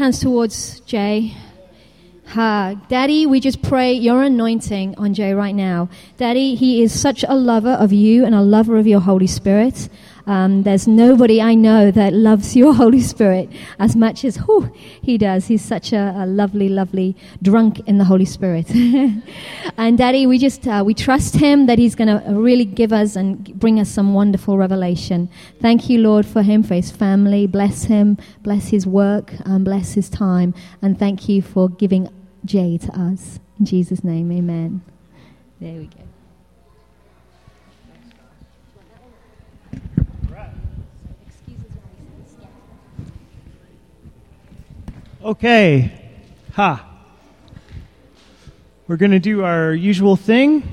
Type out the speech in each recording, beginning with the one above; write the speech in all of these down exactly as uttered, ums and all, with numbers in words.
hands towards Jay. Uh, Daddy, we just pray your anointing on Jay right now. Daddy, he is such a lover of you and a lover of your Holy Spirit. Um, there's nobody I know that loves your Holy Spirit as much as whew, he does. He's such a, a lovely, lovely drunk in the Holy Spirit. And Daddy, we just uh, we trust him that he's going to really give us and bring us some wonderful revelation. Thank you, Lord, for him, for his family. Bless him, bless his work, and bless his time. And thank you for giving Jay to us. In Jesus' name, amen. There we go. Okay. Ha. We're going to do our usual thing.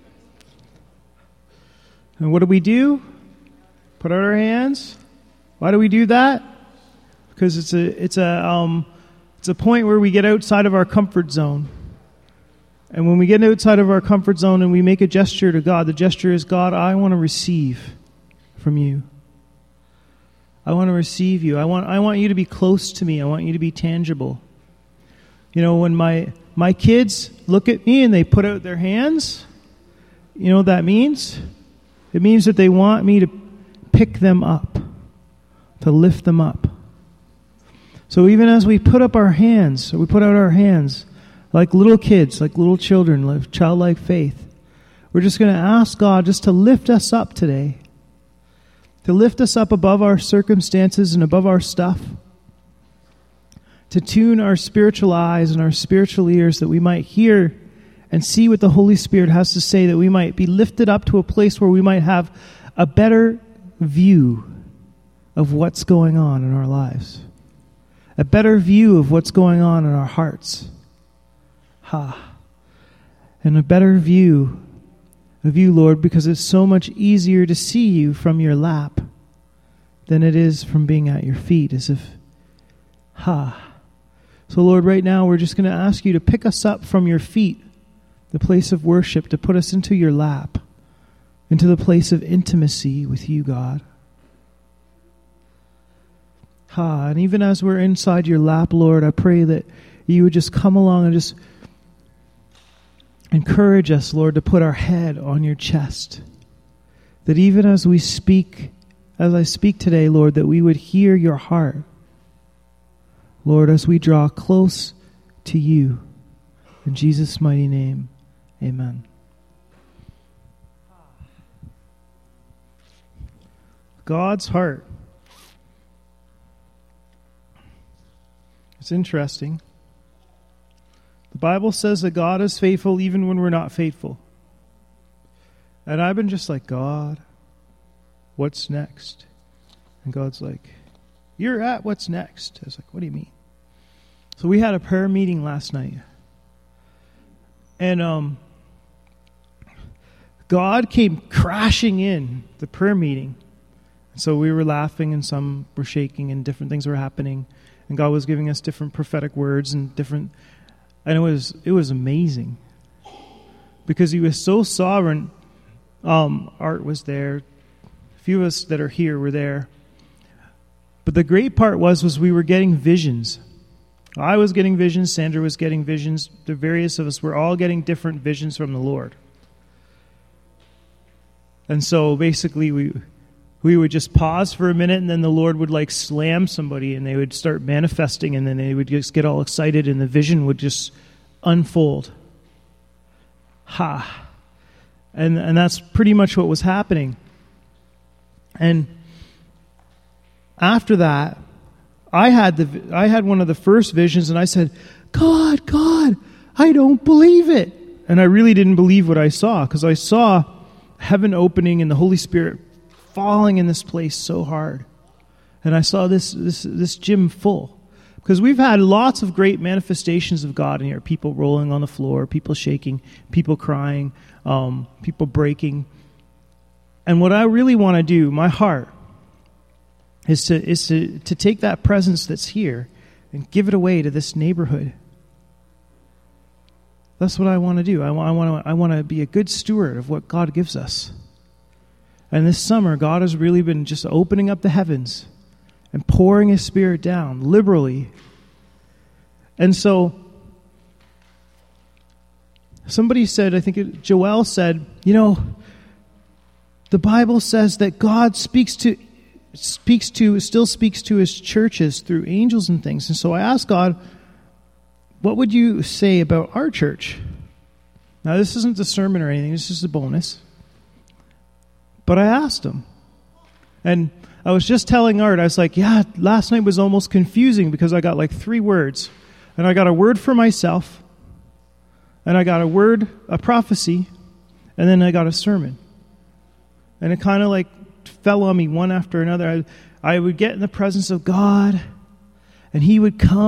And what do we do? Put out our hands. Why do we do that? Because it's a it's a um it's a point where we get outside of our comfort zone. And when we get outside of our comfort zone and we make a gesture to God, the gesture is, God, I want to receive from you. I want to receive you. I want I want you to be close to me. I want you to be tangible. You know, when my my kids look at me and they put out their hands, you know what that means? It means that they want me to pick them up, to lift them up. So even as we put up our hands, we put out our hands like little kids, like little children, like childlike faith, we're just going to ask God just to lift us up today. To lift us up above our circumstances and above our stuff. To tune our spiritual eyes and our spiritual ears that we might hear and see what the Holy Spirit has to say, that we might be lifted up to a place where we might have a better view of what's going on in our lives. A better view of what's going on in our hearts. Ha. And a better view of you, Lord, because it's so much easier to see you from your lap than it is from being at your feet, as if, ha. So, Lord, right now we're just going to ask you to pick us up from your feet, the place of worship, to put us into your lap, into the place of intimacy with you, God. Ha. And even as we're inside your lap, Lord, I pray that you would just come along and just encourage us, Lord, to put our head on your chest. That even as we speak, as I speak today, Lord, that we would hear your heart. Lord, as we draw close to you. In Jesus' mighty name, amen. God's heart. It's interesting. The Bible says that God is faithful even when we're not faithful. And I've been just like, God, what's next? And God's like, you're at what's next. I was like, what do you mean? So we had a prayer meeting last night. And um, God came crashing in the prayer meeting. So we were laughing and some were shaking and different things were happening. And God was giving us different prophetic words and different... And it was it was amazing. Because he was so sovereign. Um, Art was there. A few of us that are here were there. But the great part was, was we were getting visions. I was getting visions. Sandra was getting visions. The various of us were all getting different visions from the Lord. And so basically we we would just pause for a minute, and then the Lord would like slam somebody, and they would start manifesting, and then they would just get all excited, and the vision would just unfold. Ha. And and that's pretty much what was happening. And after that, I had the I had one of the first visions, and I said, God, God, I don't believe it. And I really didn't believe what I saw, because I saw heaven opening and the Holy Spirit falling in this place so hard. And I saw this this this gym full. Because we've had lots of great manifestations of God in here. People rolling on the floor, people shaking, people crying, um, people breaking. And what I really want to do, my heart, is to is to, to take that presence that's here and give it away to this neighborhood. That's what I want to do. I want I want to, I want to be a good steward of what God gives us. And this summer, God has really been just opening up the heavens and pouring His Spirit down liberally And so somebody said, I think it, Joel said, you know, the Bible says that God speaks to, speaks to, still speaks to his churches through angels and things. And so I asked God, what would you say about our church? Now, this isn't a sermon or anything. This is a bonus. But I asked him. And I was just telling Art, I was like, yeah, last night was almost confusing because I got like three words. And I got a word for myself. And I got a word, a prophecy. And then I got a sermon. And it kind of like fell on me one after another. I, I would get in the presence of God. And he would come.